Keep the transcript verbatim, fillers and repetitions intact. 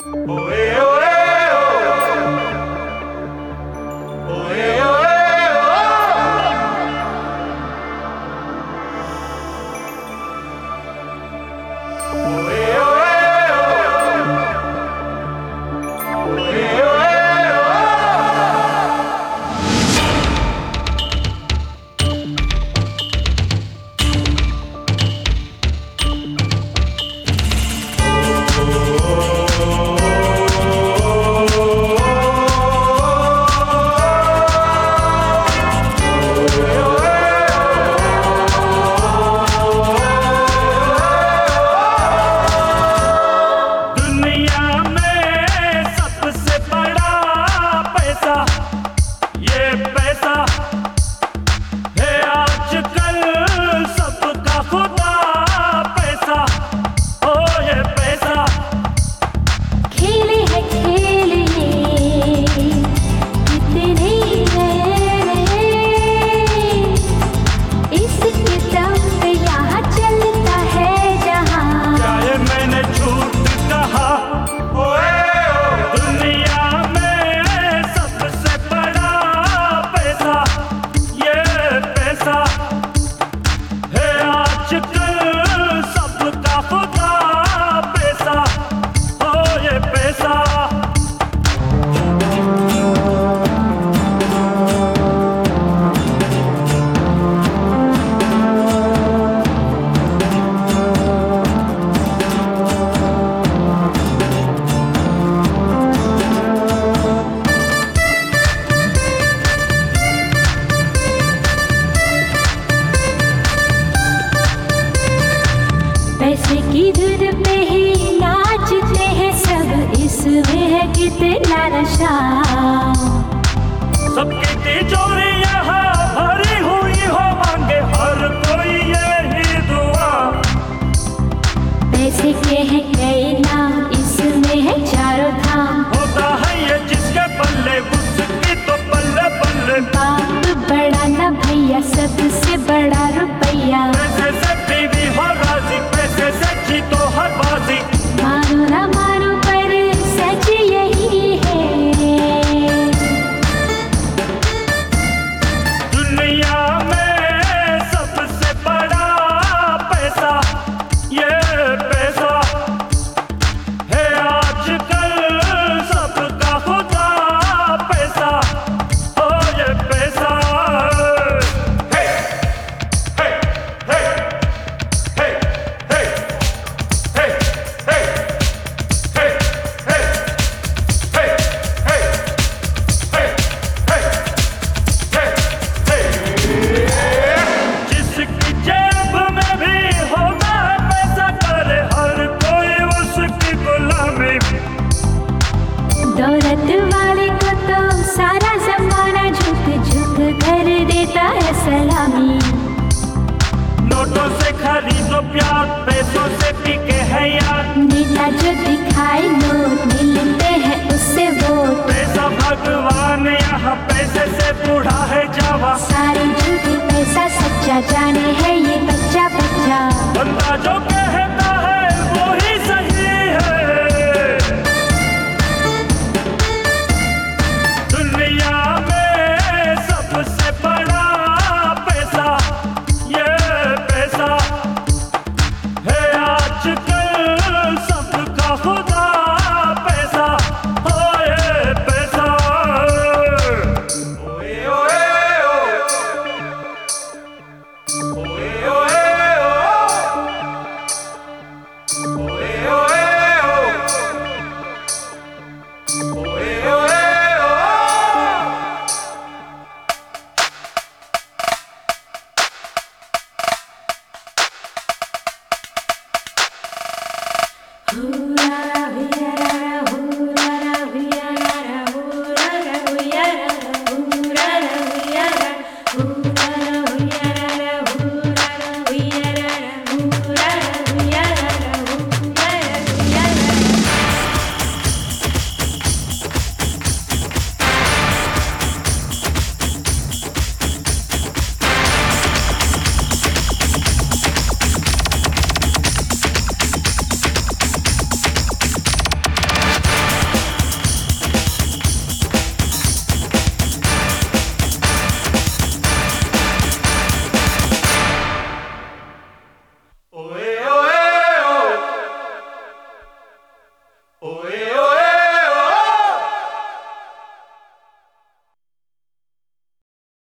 पैसे की धुन पे ही नाचते हैं सब, इसमें है कितना नशा। सबकी तिजोरी यहाँ भरी हुई हो, मांगे हर कोई यही दुआ। पैसे के हैं कई नाम, इसमें है चारों धाम। होता है ये जिसके पल्ले उसकी तो पल्ले पल्ले। बाप बड़ा ना भैया, सबसे बड़ा रुपया। पैसे से बीवी हो राजी, पैसे से जीतो हर बाजी। मानो ना मानो पर सच यही है, दुनिया में सबसे बड़ा पैसा ये पैसा है आजकल सबका खुदा पैसा। ओ ये पैसा हे हे हे हे हे हे हे हे हे जिसकी जेब में भी होता है पैसा, करे हर कोई उसकी गुलामी। दौलत वाले को तो सारा जमाना झुक झुक कर देता है सलामी। नोटों से खरीदो प्यार, पैसों से बिके है यार। नेता जो दिखाए नोट, मिलते हैं उससे वोट। पैसा भगवान यहाँ पैसे से बूढ़ा है जावा। सारे झूठे पैसा सच्चा, जाने है ये बच्चा बच्चा। बंदा जो